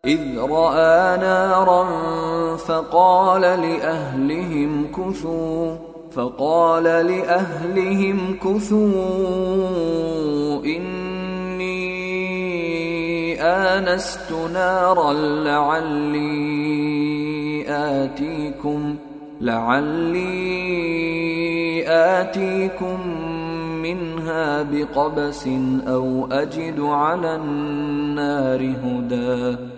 إذ رأى نارا فقال لأهلهم كثوا إني آنست نارا لعلي آتيكم منها بقبس أو أجد على النار هدى